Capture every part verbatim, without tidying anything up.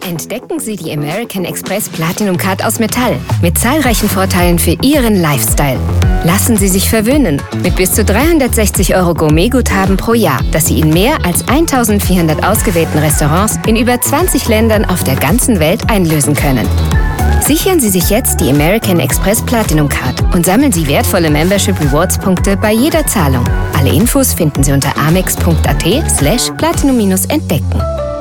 Entdecken Sie die American Express Platinum Card aus Metall mit zahlreichen Vorteilen für Ihren Lifestyle. Lassen Sie sich verwöhnen mit bis zu dreihundertsechzig Euro Gourmet-Guthaben pro Jahr, das Sie in mehr als eintausendvierhundert ausgewählten Restaurants in über zwanzig Ländern auf der ganzen Welt einlösen können. Sichern Sie sich jetzt die American Express Platinum Card und sammeln Sie wertvolle Membership Rewards Punkte bei jeder Zahlung. Alle Infos finden Sie unter amex.at slash platinum-entdecken.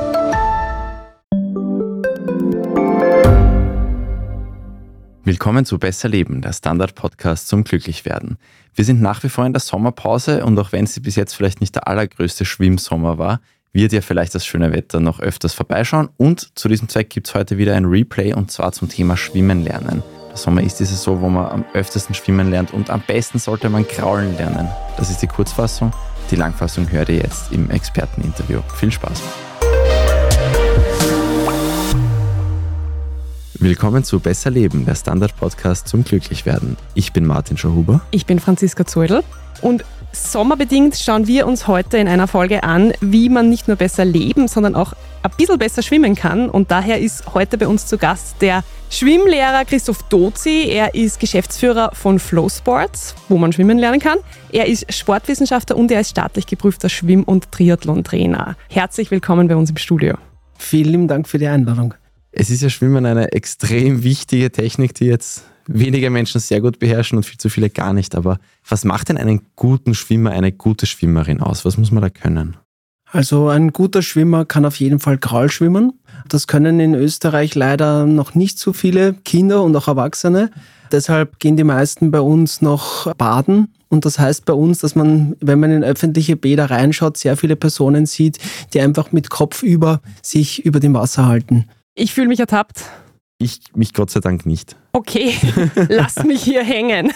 Willkommen zu Besser Leben, der Standard-Podcast zum Glücklichwerden. Wir sind nach wie vor in der Sommerpause und auch wenn sie bis jetzt vielleicht nicht der allergrößte Schwimmsommer war, wird ja vielleicht das schöne Wetter noch öfters vorbeischauen und zu diesem Zweck gibt es heute wieder ein Replay und zwar zum Thema Schwimmen lernen. Der Sommer ist die Saison, wo man am öftesten schwimmen lernt und am besten sollte man kraulen lernen. Das ist die Kurzfassung. Die Langfassung hört ihr jetzt im Experteninterview. Viel Spaß! Willkommen zu Besser Leben, der Standard-Podcast zum Glücklichwerden. Ich bin Martin Schauhuber. Ich bin Franziska Zeudel. Und sommerbedingt schauen wir uns heute in einer Folge an, wie man nicht nur besser leben, sondern auch ein bisschen besser schwimmen kann. Und daher ist heute bei uns zu Gast der Schwimmlehrer Christoph Dozi. Er ist Geschäftsführer von Flow Sports, wo man schwimmen lernen kann. Er ist Sportwissenschaftler und er ist staatlich geprüfter Schwimm- und Triathlon-Trainer. Herzlich willkommen bei uns im Studio. Vielen Dank für die Einladung. Es ist ja Schwimmen eine extrem wichtige Technik, die jetzt wenige Menschen sehr gut beherrschen und viel zu viele gar nicht. Aber was macht denn einen guten Schwimmer, eine gute Schwimmerin aus? Was muss man da können? Also ein guter Schwimmer kann auf jeden Fall Kraul schwimmen. Das können in Österreich leider noch nicht so viele Kinder und auch Erwachsene. Deshalb gehen die meisten bei uns noch baden. Und das heißt bei uns, dass man, wenn man in öffentliche Bäder reinschaut, sehr viele Personen sieht, die einfach mit Kopf über sich über dem Wasser halten. Ich fühle mich ertappt. Ich mich Gott sei Dank nicht. Okay, lass mich hier hängen.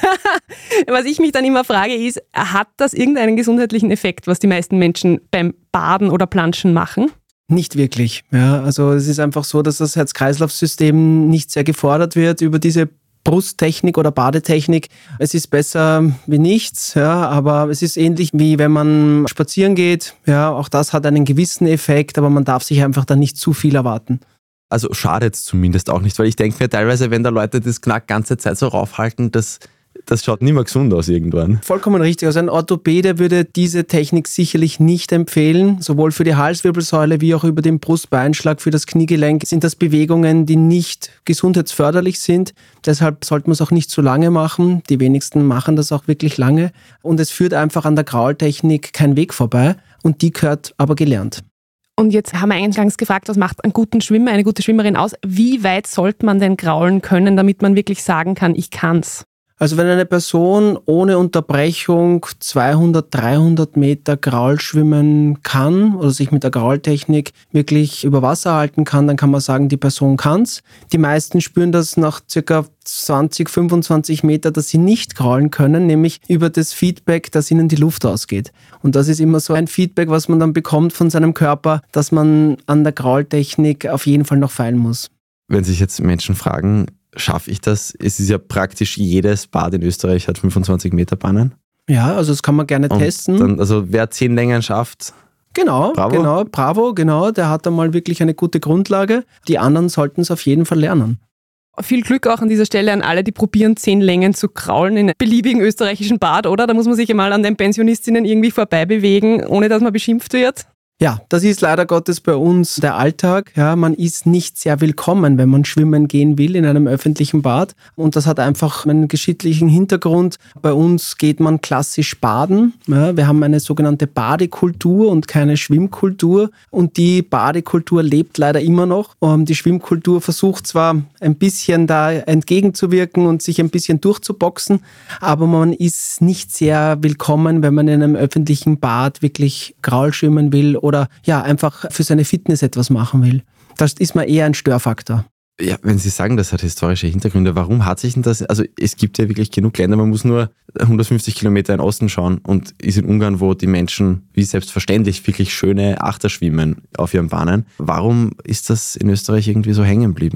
Was ich mich dann immer frage ist, hat das irgendeinen gesundheitlichen Effekt, was die meisten Menschen beim Baden oder Planschen machen? Nicht wirklich. Ja, also es ist einfach so, dass das Herz-Kreislauf-System nicht sehr gefordert wird über diese Brusttechnik oder Badetechnik. Es ist besser wie nichts, ja, aber es ist ähnlich wie wenn man spazieren geht. Ja, auch das hat einen gewissen Effekt, aber man darf sich einfach dann nicht zu viel erwarten. Also schadet es zumindest auch nicht, weil ich denke mir teilweise, wenn da Leute das Knack ganze Zeit so raufhalten, das, das schaut nicht mehr gesund aus irgendwann. Vollkommen richtig. Also ein Orthopäde würde diese Technik sicherlich nicht empfehlen. Sowohl für die Halswirbelsäule wie auch über den Brustbeinschlag für das Kniegelenk sind das Bewegungen, die nicht gesundheitsförderlich sind. Deshalb sollte man es auch nicht zu lange machen. Die wenigsten machen das auch wirklich lange. Und es führt einfach an der Kraultechnik kein Weg vorbei. Und die gehört aber gelernt. Und jetzt haben wir eingangs gefragt, was macht einen guten Schwimmer, eine gute Schwimmerin aus? Wie weit sollte man denn kraulen können, damit man wirklich sagen kann, ich kann's? Also wenn eine Person ohne Unterbrechung zweihundert, dreihundert Meter Kraul schwimmen kann oder sich mit der Kraultechnik wirklich über Wasser halten kann, dann kann man sagen, die Person kann's. Die meisten spüren das nach circa zwanzig, fünfundzwanzig Meter, dass sie nicht kraulen können, nämlich über das Feedback, dass ihnen die Luft ausgeht. Und das ist immer so ein Feedback, was man dann bekommt von seinem Körper, dass man an der Kraultechnik auf jeden Fall noch feilen muss. Wenn sich jetzt Menschen fragen, schaffe ich das? Es ist ja praktisch jedes Bad in Österreich hat fünfundzwanzig Meter Bannen. Ja, also das kann man gerne Und testen. Dann, also wer zehn Längen schafft, Genau, bravo. genau, bravo, genau. Der hat da mal wirklich eine gute Grundlage. Die anderen sollten es auf jeden Fall lernen. Viel Glück auch an dieser Stelle an alle, die probieren, zehn Längen zu kraulen in einem beliebigen österreichischen Bad, oder? Da muss man sich einmal an den Pensionistinnen irgendwie vorbei bewegen, ohne dass man beschimpft wird. Ja, das ist leider Gottes bei uns der Alltag. Ja, man ist nicht sehr willkommen, wenn man schwimmen gehen will in einem öffentlichen Bad. Und das hat einfach einen geschichtlichen Hintergrund. Bei uns geht man klassisch baden. Ja, wir haben eine sogenannte Badekultur und keine Schwimmkultur. Und die Badekultur lebt leider immer noch. Und die Schwimmkultur versucht zwar ein bisschen da entgegenzuwirken und sich ein bisschen durchzuboxen, aber man ist nicht sehr willkommen, wenn man in einem öffentlichen Bad wirklich Kraul schwimmen will oder ja, einfach für seine Fitness etwas machen will. Das ist mal eher ein Störfaktor. Ja, wenn Sie sagen, das hat historische Hintergründe, warum hat sich denn das, also es gibt ja wirklich genug Länder, man muss nur hundertfünfzig Kilometer in den Osten schauen und ist in Ungarn, wo die Menschen wie selbstverständlich wirklich schöne Achter schwimmen auf ihren Bahnen. Warum ist das in Österreich irgendwie so hängen geblieben?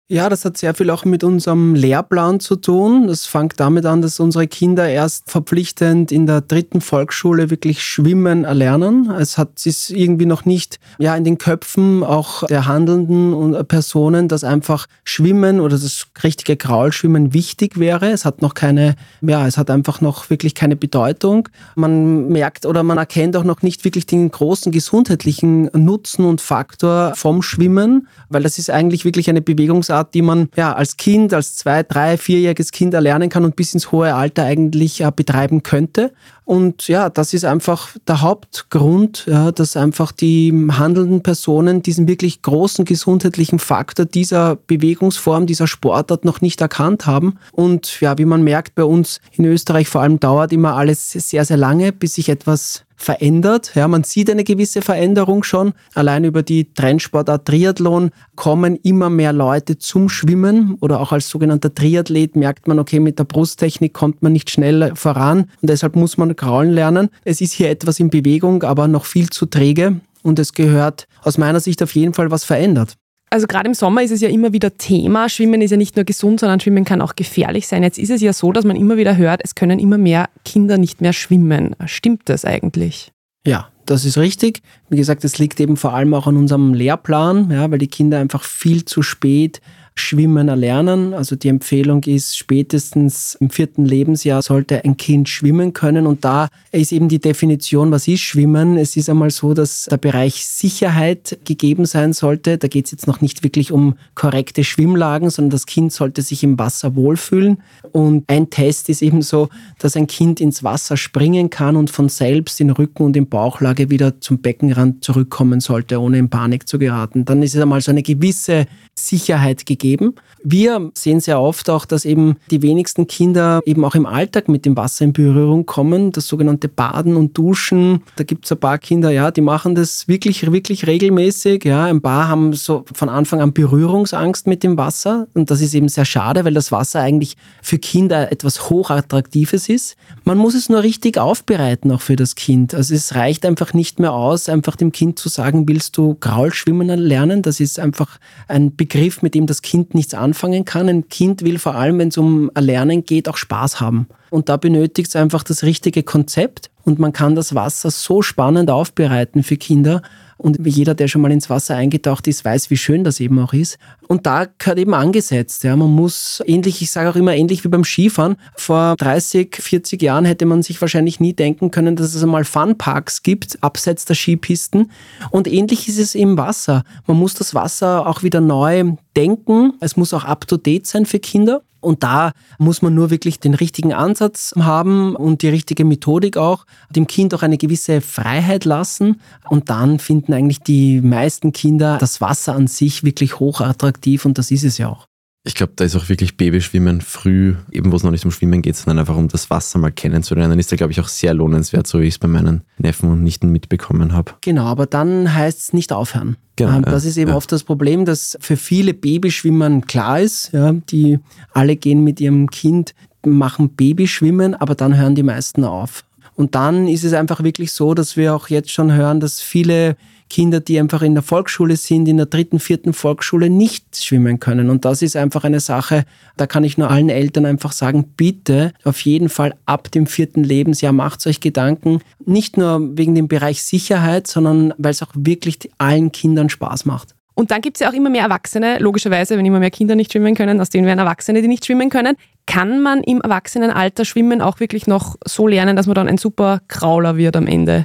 Ja, das hat sehr viel auch mit unserem Lehrplan zu tun. Das fängt damit an, dass unsere Kinder erst verpflichtend in der dritten Volksschule wirklich schwimmen erlernen. Es hat sich irgendwie noch nicht ja in den Köpfen auch der handelnden Personen, dass einfach Schwimmen oder das richtige Kraulschwimmen wichtig wäre. Es hat noch keine, ja, es hat einfach noch wirklich keine Bedeutung. Man merkt oder man erkennt auch noch nicht wirklich den großen gesundheitlichen Nutzen und Faktor vom Schwimmen, weil das ist eigentlich wirklich eine Bewegungsart, die man ja als Kind, als zwei-, drei-, vierjähriges Kind erlernen kann und bis ins hohe Alter eigentlich ja, betreiben könnte. Und ja, das ist einfach der Hauptgrund, ja, dass einfach die handelnden Personen diesen wirklich großen gesundheitlichen Faktor dieser Bewegungsform, dieser Sportart noch nicht erkannt haben. Und ja, wie man merkt, bei uns in Österreich vor allem dauert immer alles sehr, sehr lange, bis sich etwas verändert. Ja, man sieht eine gewisse Veränderung schon. Allein über die Trendsportart Triathlon kommen immer mehr Leute zum Schwimmen oder auch als sogenannter Triathlet merkt man, okay, mit der Brusttechnik kommt man nicht schnell voran und deshalb muss man kraulen lernen. Es ist hier etwas in Bewegung, aber noch viel zu träge und es gehört aus meiner Sicht auf jeden Fall was verändert. Also gerade im Sommer ist es ja immer wieder Thema. Schwimmen ist ja nicht nur gesund, sondern Schwimmen kann auch gefährlich sein. Jetzt ist es ja so, dass man immer wieder hört, es können immer mehr Kinder nicht mehr schwimmen. Stimmt das eigentlich? Ja, das ist richtig. Wie gesagt, es liegt eben vor allem auch an unserem Lehrplan, ja, weil die Kinder einfach viel zu spät Schwimmen erlernen. Also die Empfehlung ist, spätestens im vierten Lebensjahr sollte ein Kind schwimmen können. Und da ist eben die Definition, was ist Schwimmen? Es ist einmal so, dass der Bereich Sicherheit gegeben sein sollte. Da geht es jetzt noch nicht wirklich um korrekte Schwimmlagen, sondern das Kind sollte sich im Wasser wohlfühlen. Und ein Test ist eben so, dass ein Kind ins Wasser springen kann und von selbst in Rücken- und in Bauchlage wieder zum Beckenrand zurückkommen sollte, ohne in Panik zu geraten. Dann ist es einmal so eine gewisse Sicherheit gegeben. Wir sehen sehr oft auch, dass eben die wenigsten Kinder eben auch im Alltag mit dem Wasser in Berührung kommen, das sogenannte Baden und Duschen. Da gibt es ein paar Kinder, ja, die machen das wirklich, wirklich regelmäßig. Ja, ein paar haben so von Anfang an Berührungsangst mit dem Wasser und das ist eben sehr schade, weil das Wasser eigentlich für Kinder etwas Hochattraktives ist. Man muss es nur richtig aufbereiten, auch für das Kind. Also es reicht einfach nicht mehr aus, einfach dem Kind zu sagen, willst du Kraulschwimmen lernen? Das ist einfach ein Begriff, mit dem das Kind nichts anfangen kann. Ein Kind will vor allem, wenn es um Erlernen geht, auch Spaß haben. Und da benötigt es einfach das richtige Konzept und man kann das Wasser so spannend aufbereiten für Kinder. Und jeder, der schon mal ins Wasser eingetaucht ist, weiß, wie schön das eben auch ist. Und da gehört eben angesetzt. Ja, man muss ähnlich, ich sage auch immer ähnlich wie beim Skifahren. Vor dreißig, vierzig Jahren hätte man sich wahrscheinlich nie denken können, dass es einmal Funparks gibt, abseits der Skipisten. Und ähnlich ist es im Wasser. Man muss das Wasser auch wieder neu denken. Es muss auch up-to-date sein für Kinder. Und da muss man nur wirklich den richtigen Ansatz haben und die richtige Methodik auch, dem Kind auch eine gewisse Freiheit lassen. Und dann finden eigentlich die meisten Kinder das Wasser an sich wirklich hochattraktiv und das ist es ja auch. Ich glaube, da ist auch wirklich Babyschwimmen früh, eben wo es noch nicht um Schwimmen geht, sondern einfach um das Wasser mal kennenzulernen, ist da, glaube ich, auch sehr lohnenswert, so wie ich es bei meinen Neffen und Nichten mitbekommen habe. Genau, aber dann heißt es nicht aufhören. Genau, ähm, das ist eben ja. oft das Problem, dass für viele Babyschwimmern klar ist, ja, die alle gehen mit ihrem Kind, machen Babyschwimmen, aber dann hören die meisten auf. Und dann ist es einfach wirklich so, dass wir auch jetzt schon hören, dass viele Kinder, die einfach in der Volksschule sind, in der dritten, vierten Volksschule nicht schwimmen können. Und das ist einfach eine Sache, da kann ich nur allen Eltern einfach sagen, bitte auf jeden Fall ab dem vierten Lebensjahr macht euch Gedanken. Nicht nur wegen dem Bereich Sicherheit, sondern weil es auch wirklich allen Kindern Spaß macht. Und dann gibt es ja auch immer mehr Erwachsene, logischerweise, wenn immer mehr Kinder nicht schwimmen können, aus denen werden Erwachsene, die nicht schwimmen können. Kann man im Erwachsenenalter Schwimmen auch wirklich noch so lernen, dass man dann ein super Krauler wird am Ende?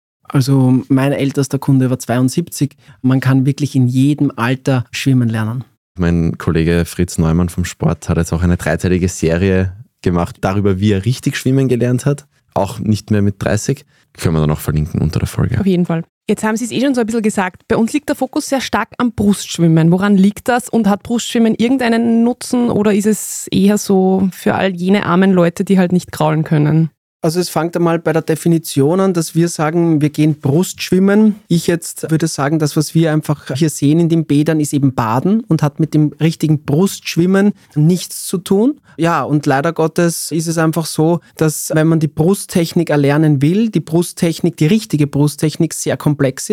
Also mein ältester Kunde war zweiundsiebzig. Man kann wirklich in jedem Alter schwimmen lernen. Mein Kollege Fritz Neumann vom Sport hat jetzt auch eine dreiteilige Serie gemacht, darüber, wie er richtig schwimmen gelernt hat. Auch nicht mehr mit dreißig. Können wir dann auch verlinken unter der Folge. Auf jeden Fall. Jetzt haben Sie es eh schon so ein bisschen gesagt. Bei uns liegt der Fokus sehr stark am Brustschwimmen. Woran liegt das und hat Brustschwimmen irgendeinen Nutzen oder ist es eher so für all jene armen Leute, die halt nicht kraulen können? Also es fängt einmal bei der Definition an, dass wir sagen, wir gehen Brustschwimmen. Ich jetzt würde sagen, das, was wir einfach hier sehen in den Bädern, ist eben Baden und hat mit dem richtigen Brustschwimmen nichts zu tun. Ja, und leider Gottes ist es einfach so, dass wenn man die Brusttechnik erlernen will, die Brusttechnik, die richtige Brusttechnik sehr komplex ist.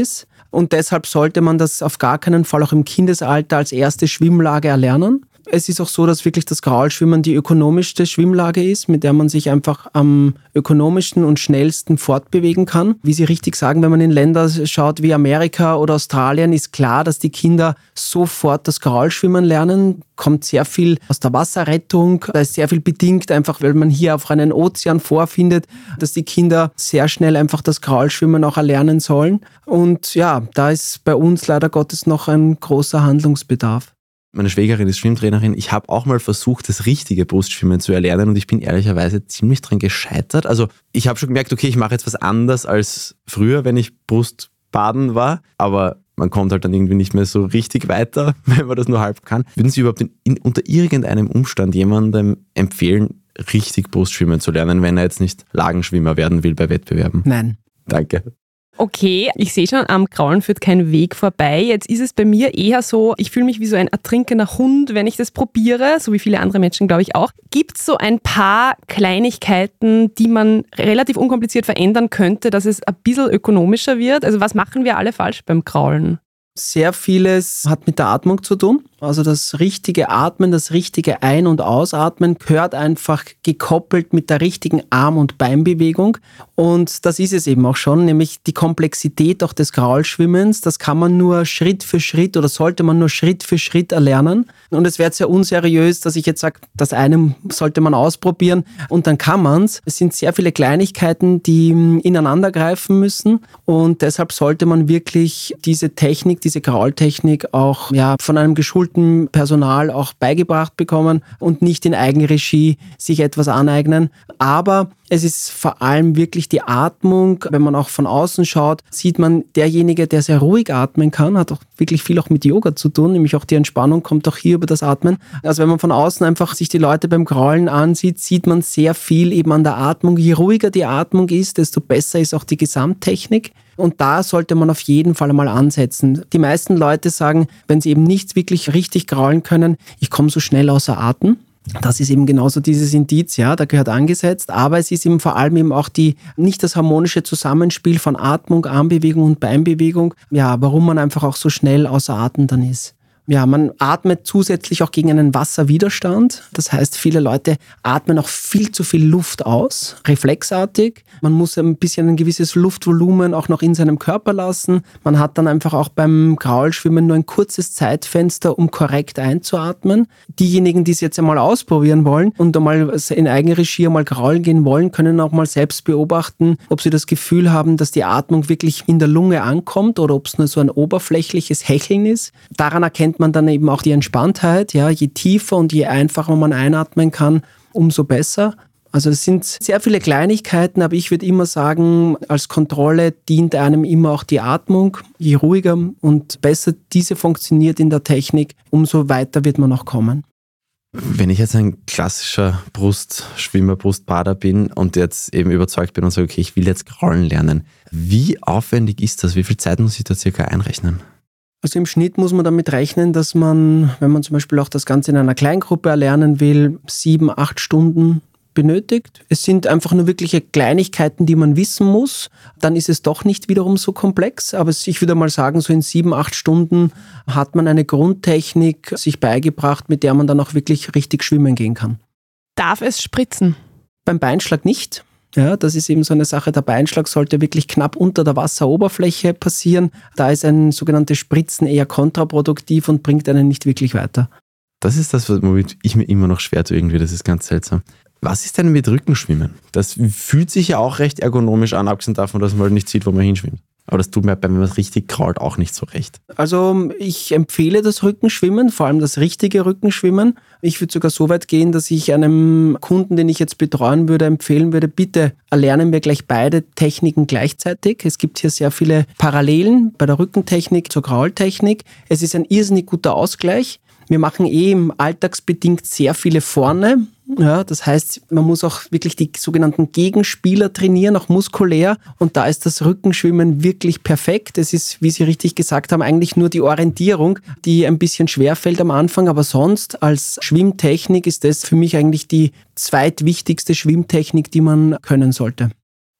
Und deshalb sollte man das auf gar keinen Fall auch im Kindesalter als erste Schwimmlage erlernen. Es ist auch so, dass wirklich das Kraulschwimmen die ökonomischste Schwimmlage ist, mit der man sich einfach am ökonomischsten und schnellsten fortbewegen kann. Wie Sie richtig sagen, wenn man in Länder schaut wie Amerika oder Australien, ist klar, dass die Kinder sofort das Kraulschwimmen lernen. Kommt sehr viel aus der Wasserrettung. Da ist sehr viel bedingt, einfach weil man hier auf einen Ozean vorfindet, dass die Kinder sehr schnell einfach das Kraulschwimmen auch erlernen sollen. Und ja, da ist bei uns leider Gottes noch ein großer Handlungsbedarf. Meine Schwägerin ist Schwimmtrainerin. Ich habe auch mal versucht, das richtige Brustschwimmen zu erlernen und ich bin ehrlicherweise ziemlich dran gescheitert. Also ich habe schon gemerkt, okay, ich mache jetzt was anders als früher, wenn ich Brustbaden war, aber man kommt halt dann irgendwie nicht mehr so richtig weiter, wenn man das nur halb kann. Würden Sie überhaupt in, in, unter irgendeinem Umstand jemandem empfehlen, richtig Brustschwimmen zu lernen, wenn er jetzt nicht Lagenschwimmer werden will bei Wettbewerben? Nein. Danke. Okay, ich sehe schon, am Kraulen führt kein Weg vorbei. Jetzt ist es bei mir eher so, ich fühle mich wie so ein ertrinkender Hund, wenn ich das probiere, so wie viele andere Menschen, glaube ich auch. Gibt es so ein paar Kleinigkeiten, die man relativ unkompliziert verändern könnte, dass es ein bisschen ökonomischer wird? Also was machen wir alle falsch beim Kraulen? Sehr vieles hat mit der Atmung zu tun. Also das richtige Atmen, das richtige Ein- und Ausatmen gehört einfach gekoppelt mit der richtigen Arm- und Beinbewegung. Und das ist es eben auch schon, nämlich die Komplexität auch des Kraulschwimmens. Das kann man nur Schritt für Schritt oder sollte man nur Schritt für Schritt erlernen. Und es wäre sehr unseriös, dass ich jetzt sage, das eine sollte man ausprobieren und dann kann man es. Es sind sehr viele Kleinigkeiten, die ineinander greifen müssen. Und deshalb sollte man wirklich diese Technik, diese Kraultechnik auch ja, von einem geschulten Personal auch beigebracht bekommen und nicht in Eigenregie sich etwas aneignen. Aber es ist vor allem wirklich die Atmung. Wenn man auch von außen schaut, sieht man, derjenige, der sehr ruhig atmen kann, hat auch wirklich viel auch mit Yoga zu tun, nämlich auch die Entspannung kommt auch hier über das Atmen. Also wenn man von außen einfach sich die Leute beim Kraulen ansieht, sieht man sehr viel eben an der Atmung. Je ruhiger die Atmung ist, desto besser ist auch die Gesamttechnik. Und da sollte man auf jeden Fall mal ansetzen. Die meisten Leute sagen, wenn sie eben nicht wirklich richtig kraulen können, ich komme so schnell außer Atem. Das ist eben genauso dieses Indiz, ja, da gehört angesetzt, aber es ist eben vor allem eben auch die, nicht das harmonische Zusammenspiel von Atmung, Armbewegung und Beinbewegung, ja, warum man einfach auch so schnell außer Atem dann ist. Ja, man atmet zusätzlich auch gegen einen Wasserwiderstand. Das heißt, viele Leute atmen auch viel zu viel Luft aus, reflexartig. Man muss ein bisschen ein gewisses Luftvolumen auch noch in seinem Körper lassen. Man hat dann einfach auch beim Kraulschwimmen nur ein kurzes Zeitfenster, um korrekt einzuatmen. Diejenigen, die es jetzt einmal ausprobieren wollen und einmal in Eigenregie einmal kraulen gehen wollen, können auch mal selbst beobachten, ob sie das Gefühl haben, dass die Atmung wirklich in der Lunge ankommt oder ob es nur so ein oberflächliches Hecheln ist. Daran erkennt man dann eben auch die Entspanntheit. Ja, je tiefer und je einfacher man einatmen kann, umso besser. Also es sind sehr viele Kleinigkeiten, aber ich würde immer sagen, als Kontrolle dient einem immer auch die Atmung. Je ruhiger und besser diese funktioniert in der Technik, umso weiter wird man auch kommen. Wenn ich jetzt ein klassischer Brustschwimmer, Brustbader bin und jetzt eben überzeugt bin und sage, okay, ich will jetzt kraulen lernen, wie aufwendig ist das? Wie viel Zeit muss ich da circa einrechnen? Also im Schnitt muss man damit rechnen, dass man, wenn man zum Beispiel auch das Ganze in einer Kleingruppe erlernen will, sieben, acht Stunden benötigt. Es sind einfach nur wirkliche Kleinigkeiten, die man wissen muss. Dann ist es doch nicht wiederum so komplex. Aber ich würde mal sagen, so in sieben, acht Stunden hat man eine Grundtechnik sich beigebracht, mit der man dann auch wirklich richtig schwimmen gehen kann. Darf es spritzen? Beim Beinschlag nicht. Ja, das ist eben so eine Sache. Der Beinschlag sollte wirklich knapp unter der Wasseroberfläche passieren. Da ist ein sogenanntes Spritzen eher kontraproduktiv und bringt einen nicht wirklich weiter. Das ist das, womit ich mir immer noch schwer tue irgendwie. Das ist ganz seltsam. Was ist denn mit Rückenschwimmen? Das fühlt sich ja auch recht ergonomisch an, abgesehen davon, dass man halt nicht sieht, wo man hinschwimmt. Aber das tut mir, wenn man es richtig krault, auch nicht so recht. Also ich empfehle das Rückenschwimmen, vor allem das richtige Rückenschwimmen. Ich würde sogar so weit gehen, dass ich einem Kunden, den ich jetzt betreuen würde, empfehlen würde, bitte erlernen wir gleich beide Techniken gleichzeitig. Es gibt hier sehr viele Parallelen bei der Rückentechnik zur Kraultechnik. Es ist ein irrsinnig guter Ausgleich. Wir machen eh im alltagsbedingt sehr viele vorne. Ja, das heißt, man muss auch wirklich die sogenannten Gegenspieler trainieren, auch muskulär. Und da ist das Rückenschwimmen wirklich perfekt. Es ist, wie Sie richtig gesagt haben, eigentlich nur die Orientierung, die ein bisschen schwerfällt am Anfang. Aber sonst als Schwimmtechnik ist das für mich eigentlich die zweitwichtigste Schwimmtechnik, die man können sollte.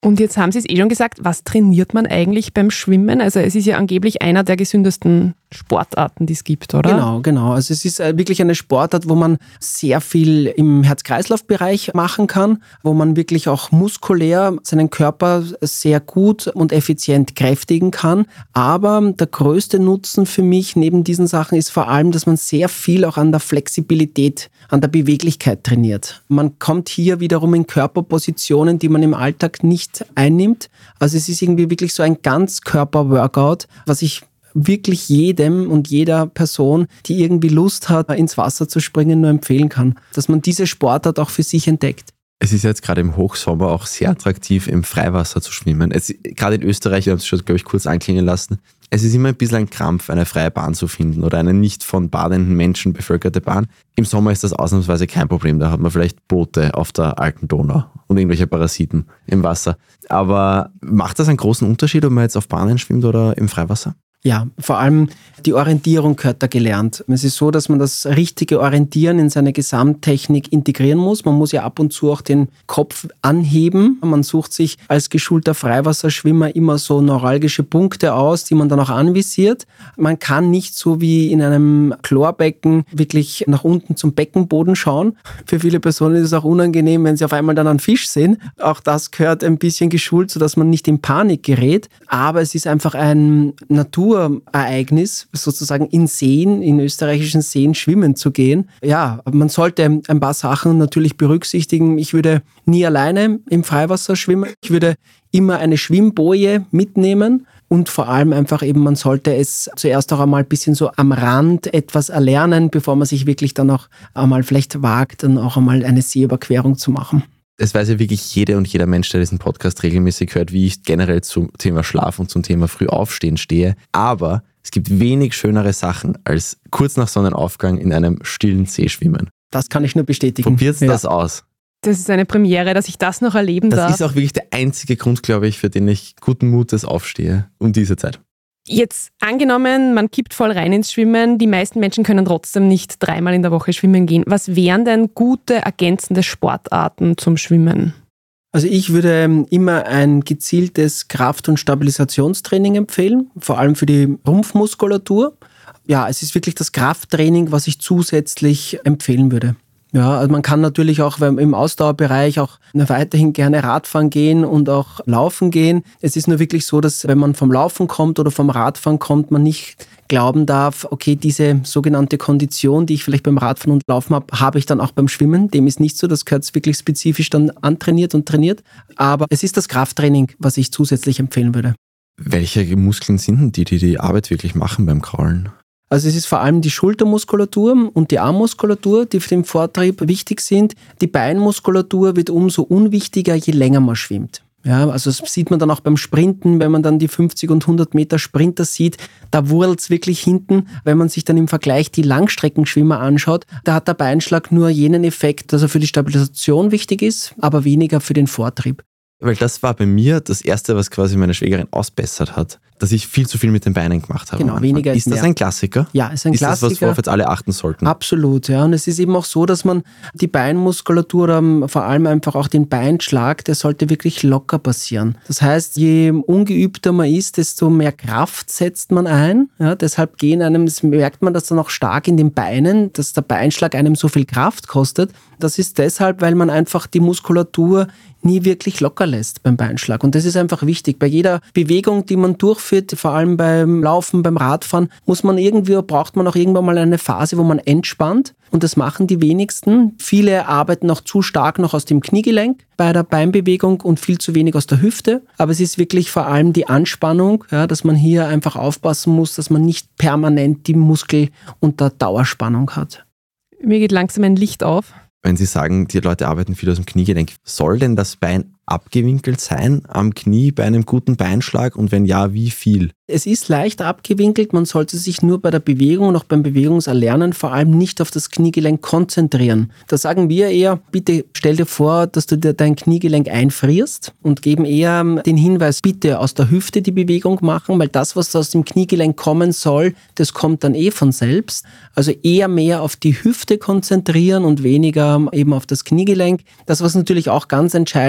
Und jetzt haben Sie es eh schon gesagt, was trainiert man eigentlich beim Schwimmen? Also es ist ja angeblich einer der gesündesten Sportarten, die es gibt, oder? Genau, genau. Also es ist wirklich eine Sportart, wo man sehr viel im Herz-Kreislauf-Bereich machen kann, wo man wirklich auch muskulär seinen Körper sehr gut und effizient kräftigen kann. Aber der größte Nutzen für mich neben diesen Sachen ist vor allem, dass man sehr viel auch an der Flexibilität, an der Beweglichkeit trainiert. Man kommt hier wiederum in Körperpositionen, die man im Alltag nicht einnimmt. Also es ist irgendwie wirklich so ein Ganzkörper-Workout, was ich wirklich jedem und jeder Person, die irgendwie Lust hat, ins Wasser zu springen, nur empfehlen kann, dass man diese Sportart auch für sich entdeckt. Es ist jetzt gerade im Hochsommer auch sehr attraktiv, im Freiwasser zu schwimmen. Es, gerade in Österreich, wir haben es schon, glaube ich, kurz anklingen lassen, es ist immer ein bisschen ein Krampf, eine freie Bahn zu finden oder eine nicht von badenden Menschen bevölkerte Bahn. Im Sommer ist das ausnahmsweise kein Problem. Da hat man vielleicht Boote auf der alten Donau und irgendwelche Parasiten im Wasser. Aber macht das einen großen Unterschied, ob man jetzt auf Bahnen schwimmt oder im Freiwasser? Ja, vor allem die Orientierung gehört da gelernt. Es ist so, dass man das richtige Orientieren in seine Gesamttechnik integrieren muss. Man muss ja ab und zu auch den Kopf anheben. Man sucht sich als geschulter Freiwasserschwimmer immer so neuralgische Punkte aus, die man dann auch anvisiert. Man kann nicht so wie in einem Chlorbecken wirklich nach unten zum Beckenboden schauen. Für viele Personen ist es auch unangenehm, wenn sie auf einmal dann einen Fisch sehen. Auch das gehört ein bisschen geschult, sodass man nicht in Panik gerät. Aber es ist einfach ein Natur Ereignis, sozusagen in Seen, in österreichischen Seen schwimmen zu gehen. Ja, man sollte ein paar Sachen natürlich berücksichtigen. Ich würde nie alleine im Freiwasser schwimmen. Ich würde immer eine Schwimmboje mitnehmen und vor allem einfach eben, man sollte es zuerst auch einmal ein bisschen so am Rand etwas erlernen, bevor man sich wirklich dann auch einmal vielleicht wagt, dann auch einmal eine Seeüberquerung zu machen. Es weiß ja wirklich jede und jeder Mensch, der diesen Podcast regelmäßig hört, wie ich generell zum Thema Schlaf und zum Thema Frühaufstehen stehe. Aber es gibt wenig schönere Sachen, als kurz nach Sonnenaufgang in einem stillen See schwimmen. Das kann ich nur bestätigen. Probiert ja. das aus. Das ist eine Premiere, dass ich das noch erleben das darf. Das ist auch wirklich der einzige Grund, glaube ich, für den ich guten Mutes aufstehe um diese Zeit. Jetzt angenommen, man kippt voll rein ins Schwimmen, die meisten Menschen können trotzdem nicht dreimal in der Woche schwimmen gehen. Was wären denn gute ergänzende Sportarten zum Schwimmen? Also ich würde immer ein gezieltes Kraft- und Stabilisationstraining empfehlen, vor allem für die Rumpfmuskulatur. Ja, es ist wirklich das Krafttraining, was ich zusätzlich empfehlen würde. Ja, also man kann natürlich auch im Ausdauerbereich auch weiterhin gerne Radfahren gehen und auch laufen gehen. Es ist nur wirklich so, dass wenn man vom Laufen kommt oder vom Radfahren kommt, man nicht glauben darf, okay, diese sogenannte Kondition, die ich vielleicht beim Radfahren und Laufen habe, habe ich dann auch beim Schwimmen. Dem ist nicht so, das gehört wirklich spezifisch dann antrainiert und trainiert. Aber es ist das Krafttraining, was ich zusätzlich empfehlen würde. Welche Muskeln sind denn die, die die Arbeit wirklich machen beim Kraulen? Also es ist vor allem die Schultermuskulatur und die Armmuskulatur, die für den Vortrieb wichtig sind. Die Beinmuskulatur wird umso unwichtiger, je länger man schwimmt. Ja, also das sieht man dann auch beim Sprinten, wenn man dann die fünfzig und hundert Meter Sprinter sieht, da wurzelt's wirklich hinten. Wenn man sich dann im Vergleich die Langstreckenschwimmer anschaut, da hat der Beinschlag nur jenen Effekt, dass er für die Stabilisation wichtig ist, aber weniger für den Vortrieb. Weil das war bei mir das Erste, was quasi meine Schwägerin ausbessert hat, dass ich viel zu viel mit den Beinen gemacht habe. Genau, weniger ist ist das mehr. ein Klassiker? Ja, ist ein ist Klassiker. Ist das, was worauf jetzt alle achten sollten? Absolut, ja. Und es ist eben auch so, dass man die Beinmuskulatur oder vor allem einfach auch den Beinschlag, der sollte wirklich locker passieren. Das heißt, je ungeübter man ist, desto mehr Kraft setzt man ein. Ja, deshalb gehen einem, das merkt man das dann auch stark in den Beinen, dass der Beinschlag einem so viel Kraft kostet. Das ist deshalb, weil man einfach die Muskulatur nie wirklich locker lässt beim Beinschlag. Und das ist einfach wichtig. Bei jeder Bewegung, die man durchführt, vor allem beim Laufen, beim Radfahren, muss man irgendwie, braucht man auch irgendwann mal eine Phase, wo man entspannt. Und das machen die wenigsten. Viele arbeiten auch zu stark noch aus dem Kniegelenk bei der Beinbewegung und viel zu wenig aus der Hüfte. Aber es ist wirklich vor allem die Anspannung, ja, dass man hier einfach aufpassen muss, dass man nicht permanent die Muskel unter Dauerspannung hat. Mir geht langsam ein Licht auf. Wenn Sie sagen, die Leute arbeiten viel aus dem Kniegelenk, soll denn das Bein abgewinkelt sein am Knie bei einem guten Beinschlag und wenn ja, wie viel? Es ist leicht abgewinkelt, man sollte sich nur bei der Bewegung und auch beim Bewegungserlernen vor allem nicht auf das Kniegelenk konzentrieren. Da sagen wir eher, bitte stell dir vor, dass du dir dein Kniegelenk einfrierst und geben eher den Hinweis, bitte aus der Hüfte die Bewegung machen, weil das, was aus dem Kniegelenk kommen soll, das kommt dann eh von selbst. Also eher mehr auf die Hüfte konzentrieren und weniger eben auf das Kniegelenk. Das, was natürlich auch ganz entscheidend ist,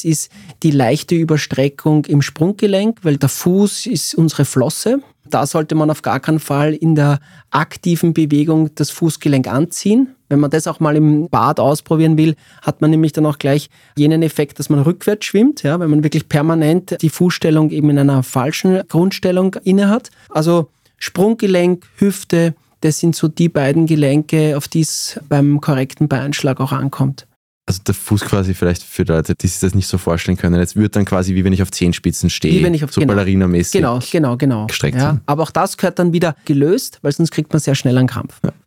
ist die leichte Überstreckung im Sprunggelenk, weil der Fuß ist unsere Flosse. Da sollte man auf gar keinen Fall in der aktiven Bewegung das Fußgelenk anziehen. Wenn man das auch mal im Bad ausprobieren will, hat man nämlich dann auch gleich jenen Effekt, dass man rückwärts schwimmt, ja, wenn man wirklich permanent die Fußstellung eben in einer falschen Grundstellung inne hat. Also Sprunggelenk, Hüfte, das sind so die beiden Gelenke, auf die es beim korrekten Beinschlag auch ankommt. Also der Fuß quasi vielleicht für Leute, die sich das nicht so vorstellen können. Jetzt wird dann quasi, wie wenn ich auf Zehenspitzen stehe, wie wenn ich auf, so genau, ballerinamäßig genau, genau, genau. gestreckt ja, sind. aber auch das gehört dann wieder gelöst, weil sonst kriegt man sehr schnell einen Krampf. Ja.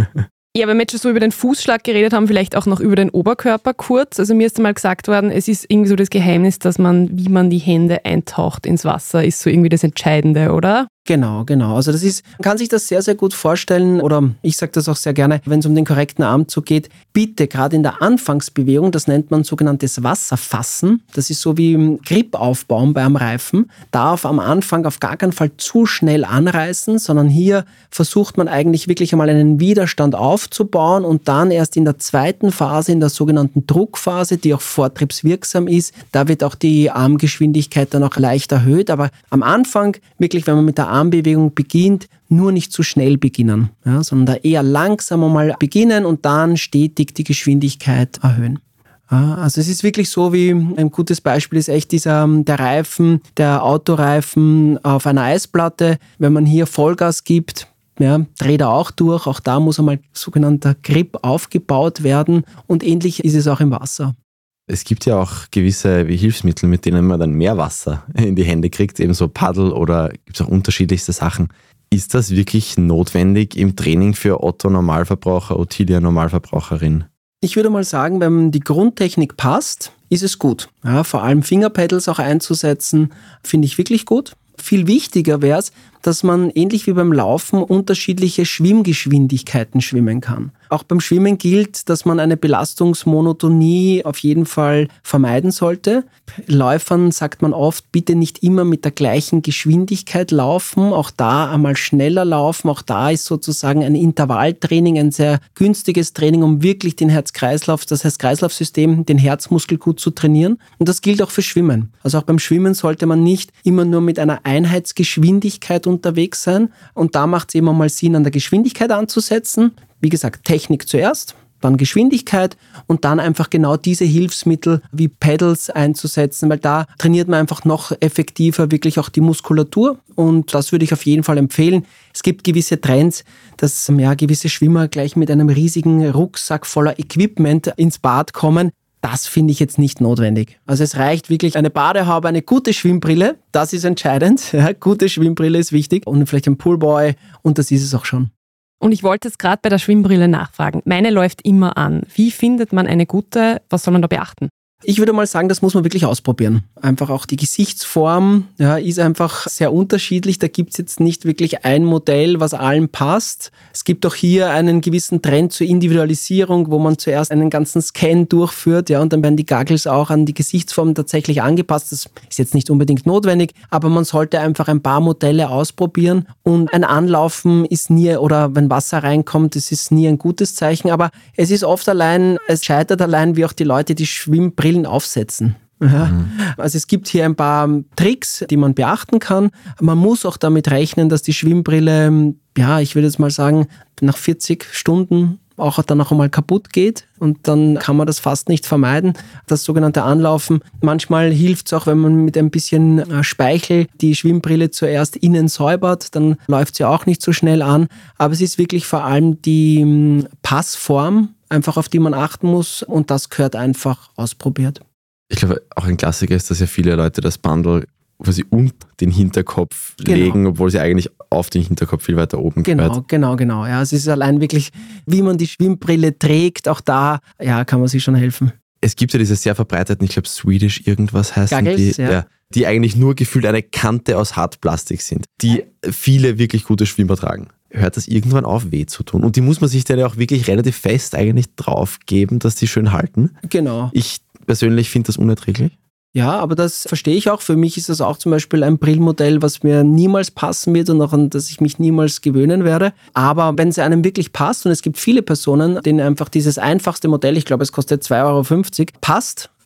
Ja, wenn wir jetzt schon so über den Fußschlag geredet haben, vielleicht auch noch über den Oberkörper kurz. Also mir ist einmal gesagt worden, es ist irgendwie so das Geheimnis, dass man, wie man die Hände eintaucht ins Wasser, ist so irgendwie das Entscheidende, oder? Genau, genau. Also das ist, man kann sich das sehr, sehr gut vorstellen, oder ich sage das auch sehr gerne, wenn es um den korrekten Armzug geht, bitte gerade in der Anfangsbewegung, das nennt man sogenanntes Wasserfassen, das ist so wie Grip aufbauen beim Reifen, darf am Anfang auf gar keinen Fall zu schnell anreißen, sondern hier versucht man eigentlich wirklich einmal einen Widerstand aufzubauen und dann erst in der zweiten Phase, in der sogenannten Druckphase, die auch vortriebswirksam ist, da wird auch die Armgeschwindigkeit dann auch leicht erhöht, aber am Anfang wirklich, wenn man mit der Armbewegung beginnt, nur nicht zu schnell beginnen, ja, sondern da eher langsam mal beginnen und dann stetig die Geschwindigkeit erhöhen. Ja, also es ist wirklich so, wie ein gutes Beispiel ist echt dieser, der Reifen, der Autoreifen auf einer Eisplatte. Wenn man hier Vollgas gibt, ja, dreht er auch durch. Auch da muss einmal sogenannter Grip aufgebaut werden und ähnlich ist es auch im Wasser. Es gibt ja auch gewisse Hilfsmittel, mit denen man dann mehr Wasser in die Hände kriegt, eben so Paddel oder gibt es auch unterschiedlichste Sachen. Ist das wirklich notwendig im Training für Otto Normalverbraucher, Ottilia Normalverbraucherin? Ich würde mal sagen, wenn die Grundtechnik passt, ist es gut. Ja, vor allem Fingerpedals auch einzusetzen, finde ich wirklich gut. Viel wichtiger wäre es, dass man ähnlich wie beim Laufen unterschiedliche Schwimmgeschwindigkeiten schwimmen kann. Auch beim Schwimmen gilt, dass man eine Belastungsmonotonie auf jeden Fall vermeiden sollte. Läufern sagt man oft, bitte nicht immer mit der gleichen Geschwindigkeit laufen, auch da einmal schneller laufen. Auch da ist sozusagen ein Intervalltraining ein sehr günstiges Training, um wirklich den Herz-Kreislauf, das Herz-Kreislauf-System, den Herzmuskel gut zu trainieren. Und das gilt auch für Schwimmen. Also auch beim Schwimmen sollte man nicht immer nur mit einer Einheitsgeschwindigkeit unterwegs sein. Und da macht es immer mal Sinn, an der Geschwindigkeit anzusetzen. Wie gesagt, Technik zuerst, dann Geschwindigkeit und dann einfach genau diese Hilfsmittel wie Pedals einzusetzen, weil da trainiert man einfach noch effektiver wirklich auch die Muskulatur und das würde ich auf jeden Fall empfehlen. Es gibt gewisse Trends, dass ja, gewisse Schwimmer gleich mit einem riesigen Rucksack voller Equipment ins Bad kommen. Das finde ich jetzt nicht notwendig. Also es reicht wirklich eine Badehaube, eine gute Schwimmbrille, das ist entscheidend. Ja, gute Schwimmbrille ist wichtig und vielleicht ein Poolboy und das ist es auch schon. Und ich wollte jetzt gerade bei der Schwimmbrille nachfragen. Meine läuft immer an. Wie findet man eine gute? Was soll man da beachten? Ich würde mal sagen, das muss man wirklich ausprobieren. Einfach auch die Gesichtsform ja, ist einfach sehr unterschiedlich. Da gibt es jetzt nicht wirklich ein Modell, was allen passt. Es gibt auch hier einen gewissen Trend zur Individualisierung, wo man zuerst einen ganzen Scan durchführt, ja, und dann werden die Goggles auch an die Gesichtsform tatsächlich angepasst. Das ist jetzt nicht unbedingt notwendig, aber man sollte einfach ein paar Modelle ausprobieren und ein Anlaufen ist nie, oder wenn Wasser reinkommt, das ist nie ein gutes Zeichen, aber es ist oft allein, es scheitert allein, wie auch die Leute die Schwimmbrillen aufsetzen. Ja. Mhm. Also es gibt hier ein paar Tricks, die man beachten kann. Man muss auch damit rechnen, dass die Schwimmbrille, ja, ich würde jetzt mal sagen, nach vierzig Stunden auch dann noch einmal kaputt geht und dann kann man das fast nicht vermeiden, das sogenannte Anlaufen. Manchmal hilft es auch, wenn man mit ein bisschen Speichel die Schwimmbrille zuerst innen säubert, dann läuft sie auch nicht so schnell an. Aber es ist wirklich vor allem die Passform, einfach auf die man achten muss und das gehört einfach ausprobiert. Ich glaube, auch ein Klassiker ist, dass ja viele Leute das Bundle quasi um den Hinterkopf genau. legen, obwohl sie eigentlich auf den Hinterkopf viel weiter oben Genau, gehört. genau, genau. Ja, es ist allein wirklich, wie man die Schwimmbrille trägt, auch da ja, kann man sich schon helfen. Es gibt ja diese sehr verbreiteten, ich glaube Swedish irgendwas heißen Goggles, die, ja. ja, die eigentlich nur gefühlt eine Kante aus Hartplastik sind, die viele wirklich gute Schwimmer tragen. Hört das irgendwann auf, weh zu tun? Und die muss man sich dann ja auch wirklich relativ fest eigentlich drauf geben, dass die schön halten. Genau. Ich persönlich finde das unerträglich. Ja, aber das verstehe ich auch. Für mich ist das auch zum Beispiel ein Brillmodell, was mir niemals passen wird und auch an das ich mich niemals gewöhnen werde. Aber wenn es einem wirklich passt, und es gibt viele Personen, denen einfach dieses einfachste Modell, ich glaube es kostet zwei Euro fünfzig, passt,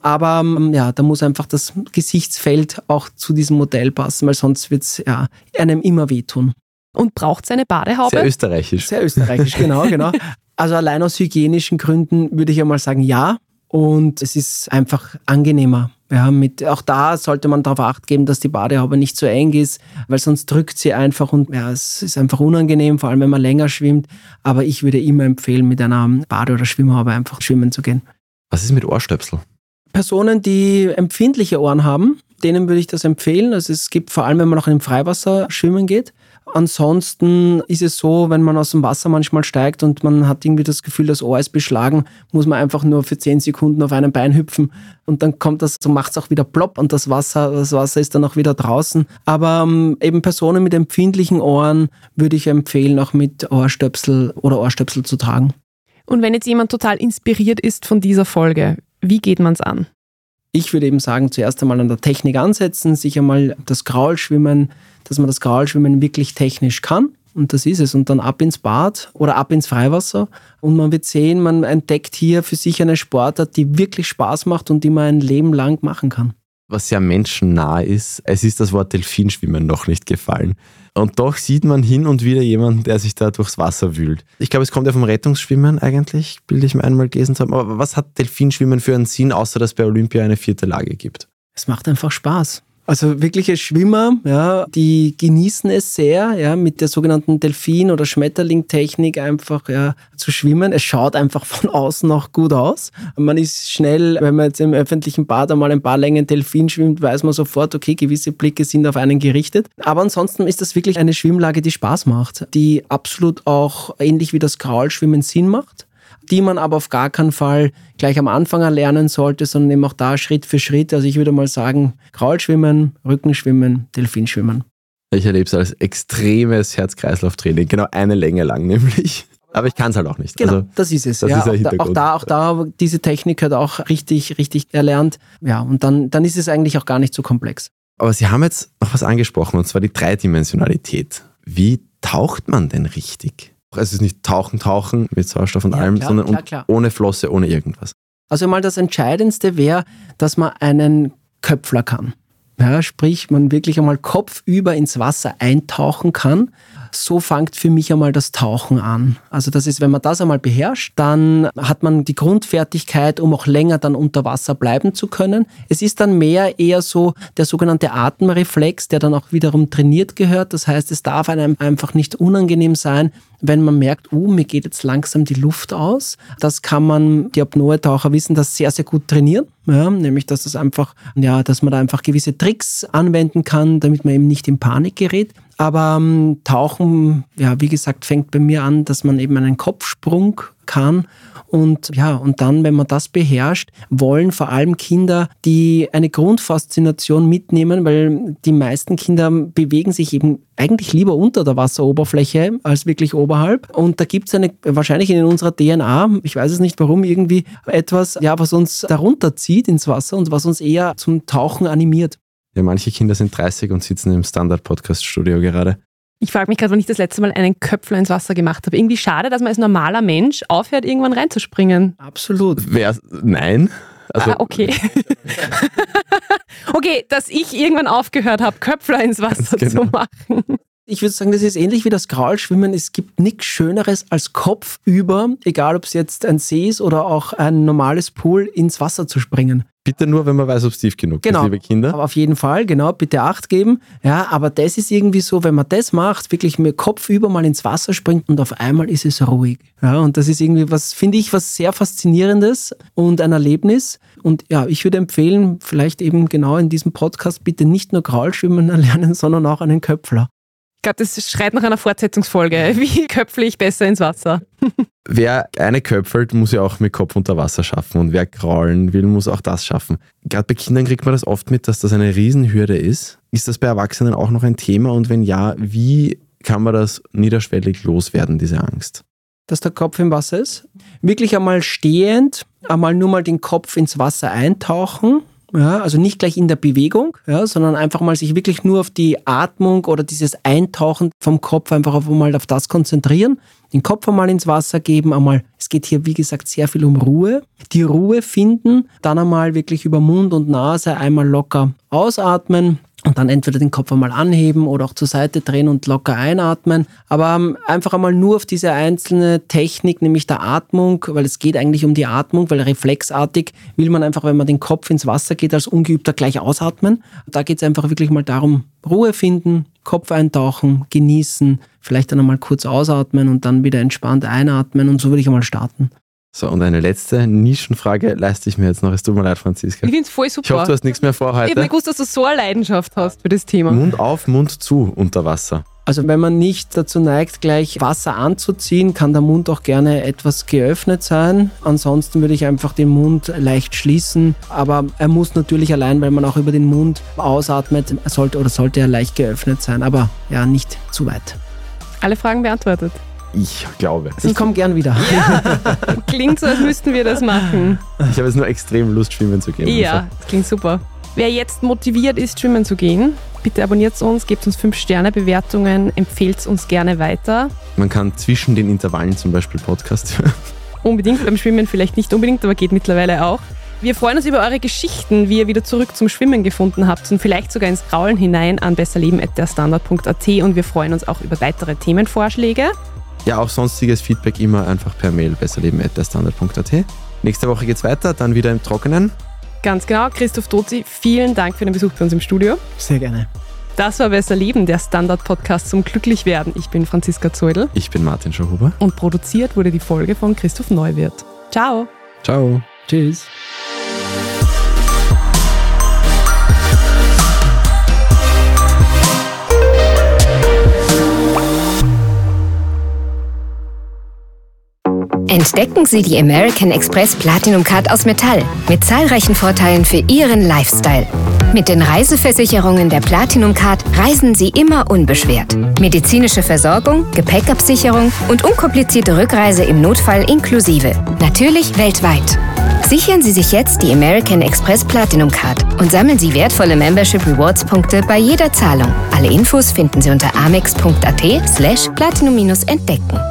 Aber ja, da muss einfach das Gesichtsfeld auch zu diesem Modell passen, weil sonst wird es ja, einem immer wehtun. Und braucht es eine Badehaube? Sehr österreichisch. Sehr österreichisch, genau, genau. Also allein aus hygienischen Gründen würde ich einmal sagen, ja. Und es ist einfach angenehmer. Ja, mit, auch da sollte man darauf Acht geben, dass die Badehaube nicht zu eng ist, weil sonst drückt sie einfach und ja, es ist einfach unangenehm, vor allem wenn man länger schwimmt. Aber ich würde immer empfehlen, mit einer Bade- oder Schwimmhaube einfach schwimmen zu gehen. Was ist mit Ohrstöpsel? Personen, die empfindliche Ohren haben, denen würde ich das empfehlen. Also es gibt vor allem, wenn man auch im Freiwasser schwimmen geht. Ansonsten ist es so, wenn man aus dem Wasser manchmal steigt und man hat irgendwie das Gefühl, das Ohr ist beschlagen, muss man einfach nur für zehn Sekunden auf einem Bein hüpfen und dann kommt das, so macht es auch wieder plopp und das Wasser, das Wasser ist dann auch wieder draußen. Aber ähm, eben Personen mit empfindlichen Ohren würde ich empfehlen, auch mit Ohrstöpsel oder Ohrstöpsel zu tragen. Und wenn jetzt jemand total inspiriert ist von dieser Folge, wie geht man es an? Ich würde eben sagen, zuerst einmal an der Technik ansetzen, sich einmal das Kraulschwimmen, dass man das Kraulschwimmen wirklich technisch kann. Und das ist es. Und dann ab ins Bad oder ab ins Freiwasser. Und man wird sehen, man entdeckt hier für sich eine Sportart, die wirklich Spaß macht und die man ein Leben lang machen kann. Was sehr menschennah ist, es ist das Wort Delfinschwimmen noch nicht gefallen. Und doch sieht man hin und wieder jemanden, der sich da durchs Wasser wühlt. Ich glaube, es kommt ja vom Rettungsschwimmen eigentlich, bilde ich mir einmal gelesen zu haben. Aber was hat Delfinschwimmen für einen Sinn, außer dass es bei Olympia eine vierte Lage gibt? Es macht einfach Spaß. Also wirkliche Schwimmer, ja, die genießen es sehr, ja, mit der sogenannten Delfin- oder Schmetterling-Technik einfach ja, zu schwimmen. Es schaut einfach von außen auch gut aus. Man ist schnell, wenn man jetzt im öffentlichen Bad einmal ein paar Längen Delfin schwimmt, weiß man sofort, okay, gewisse Blicke sind auf einen gerichtet. Aber ansonsten ist das wirklich eine Schwimmlage, die Spaß macht, die absolut auch ähnlich wie das Kraulschwimmen Sinn macht, die man aber auf gar keinen Fall gleich am Anfang erlernen sollte, sondern eben auch da Schritt für Schritt. Also ich würde mal sagen, Kraulschwimmen, Rückenschwimmen, Delfinschwimmen. Ich erlebe es als extremes Herz-Kreislauf-Training, genau eine Länge lang nämlich. Aber ich kann es halt auch nicht. Genau, also, das ist es. Das ja, ist der auch, da, Hintergrund. auch da, auch da, diese Technik hat auch richtig, richtig erlernt. Ja, und dann, dann ist es eigentlich auch gar nicht so komplex. Aber Sie haben jetzt noch was angesprochen, und zwar die Dreidimensionalität. Wie taucht man denn richtig? Es ist nicht tauchen, tauchen mit Sauerstoff und Ja, allem, klar, sondern klar, und klar. ohne Flosse, ohne irgendwas. Also mal das Entscheidendste wäre, dass man einen Köpfler kann. Ja, sprich, man wirklich einmal kopfüber ins Wasser eintauchen kann. So fängt für mich einmal das Tauchen an. Also das ist, wenn man das einmal beherrscht, dann hat man die Grundfertigkeit, um auch länger dann unter Wasser bleiben zu können. Es ist dann mehr eher so der sogenannte Atemreflex, der dann auch wiederum trainiert gehört. Das heißt, es darf einem einfach nicht unangenehm sein, wenn man merkt, uh, mir geht jetzt langsam die Luft aus. Das kann man, die Apnoe-Taucher wissen das sehr, sehr gut trainieren. Ja, nämlich, dass das einfach, ja, dass man da einfach gewisse Tricks anwenden kann, damit man eben nicht in Panik gerät. Aber ähm, Tauchen, ja, wie gesagt, fängt bei mir an, dass man eben einen Kopfsprung kann. Und ja, und dann, wenn man das beherrscht, wollen vor allem Kinder, die eine Grundfaszination mitnehmen, weil die meisten Kinder bewegen sich eben eigentlich lieber unter der Wasseroberfläche als wirklich oberhalb. Und da gibt es eine, wahrscheinlich in unserer D N A, ich weiß es nicht warum, irgendwie etwas, ja, was uns darunter zieht ins Wasser und was uns eher zum Tauchen animiert. Ja, manche Kinder sind dreißig und sitzen im Standard-Podcast-Studio gerade. Ich frage mich gerade, wann ich das letzte Mal einen Köpfler ins Wasser gemacht habe. Irgendwie schade, dass man als normaler Mensch aufhört, irgendwann reinzuspringen. Absolut. Wer, nein? Also, ah, okay. Okay, dass ich irgendwann aufgehört habe, Köpfler ins Wasser genau. zu machen. Ich würde sagen, das ist ähnlich wie das Kraulschwimmen. Es gibt nichts Schöneres als kopfüber, egal ob es jetzt ein See ist oder auch ein normales Pool, ins Wasser zu springen. Bitte nur, wenn man weiß, ob es tief genug Genau. ist, liebe Kinder. Aber auf jeden Fall, genau, bitte Acht geben. Ja, aber das ist irgendwie so, wenn man das macht, wirklich mit kopfüber mal ins Wasser springt und auf einmal ist es ruhig. Ja, und das ist irgendwie was, finde ich, was sehr Faszinierendes und ein Erlebnis. Und ja, ich würde empfehlen, vielleicht eben genau in diesem Podcast bitte nicht nur Kraulschwimmen erlernen, sondern auch einen Köpfler. Ich glaube, das schreit nach einer Fortsetzungsfolge. Wie köpfle ich besser ins Wasser? Wer eine köpfelt, muss ja auch mit Kopf unter Wasser schaffen. Und wer kraulen will, muss auch das schaffen. Gerade bei Kindern kriegt man das oft mit, dass das eine Riesenhürde ist. Ist das bei Erwachsenen auch noch ein Thema? Und wenn ja, wie kann man das niederschwellig loswerden, diese Angst? Dass der Kopf im Wasser ist. Wirklich einmal stehend, einmal nur mal den Kopf ins Wasser eintauchen. Ja, also nicht gleich in der Bewegung, ja, sondern einfach mal sich wirklich nur auf die Atmung oder dieses Eintauchen vom Kopf einfach auf, mal auf das konzentrieren. Den Kopf einmal ins Wasser geben, einmal, es geht hier wie gesagt sehr viel um Ruhe. Die Ruhe finden, dann einmal wirklich über Mund und Nase einmal locker ausatmen. Und dann entweder den Kopf einmal anheben oder auch zur Seite drehen und locker einatmen. Aber ähm, einfach einmal nur auf diese einzelne Technik, nämlich der Atmung, weil es geht eigentlich um die Atmung, weil reflexartig will man einfach, wenn man den Kopf ins Wasser geht, als Ungeübter gleich ausatmen. Da geht es einfach wirklich mal darum, Ruhe finden, Kopf eintauchen, genießen, vielleicht dann einmal kurz ausatmen und dann wieder entspannt einatmen. Und so würde ich einmal starten. So, und eine letzte Nischenfrage leiste ich mir jetzt noch. Es tut mir leid, Franziska. Ich finde es voll super. Ich hoffe, du hast nichts mehr vor heute. Ich habe nicht gewusst, dass du so eine Leidenschaft hast für das Thema. Mund auf, Mund zu unter Wasser. Also wenn man nicht dazu neigt, gleich Wasser anzuziehen, kann der Mund auch gerne etwas geöffnet sein. Ansonsten würde ich einfach den Mund leicht schließen. Aber er muss natürlich allein, weil man auch über den Mund ausatmet, sollte oder sollte er leicht geöffnet sein. Aber ja, nicht zu weit. Alle Fragen beantwortet. Ich glaube. Ich komme gern wieder. Ja, klingt so, als müssten wir das machen. Ich habe jetzt nur extrem Lust, schwimmen zu gehen. Ja, einfach. das klingt super. Wer jetzt motiviert ist, schwimmen zu gehen, bitte abonniert uns, gebt uns fünf Sterne Bewertungen, empfehlt uns gerne weiter. Man kann zwischen den Intervallen zum Beispiel Podcast hören. Unbedingt, beim Schwimmen vielleicht nicht unbedingt, aber geht mittlerweile auch. Wir freuen uns über eure Geschichten, wie ihr wieder zurück zum Schwimmen gefunden habt und vielleicht sogar ins Kraulen hinein an besserleben at der standard punkt at und wir freuen uns auch über weitere Themenvorschläge. Ja, auch sonstiges Feedback immer einfach per Mail besserleben at der standard punkt at. Nächste Woche geht's weiter, dann wieder im Trockenen. Ganz genau. Christoph Dozi, vielen Dank für den Besuch bei uns im Studio. Sehr gerne. Das war Besser Leben, der Standard-Podcast zum Glücklichwerden. Ich bin Franziska Zeudel. Ich bin Martin Schauhuber. Und produziert wurde die Folge von Christoph Neuwirth. Ciao. Ciao. Tschüss. Entdecken Sie die American Express Platinum Card aus Metall mit zahlreichen Vorteilen für Ihren Lifestyle. Mit den Reiseversicherungen der Platinum Card reisen Sie immer unbeschwert. Medizinische Versorgung, Gepäckabsicherung und unkomplizierte Rückreise im Notfall inklusive. Natürlich weltweit. Sichern Sie sich jetzt die American Express Platinum Card und sammeln Sie wertvolle Membership Rewards Punkte bei jeder Zahlung. Alle Infos finden Sie unter amex punkt at slash platinum entdecken.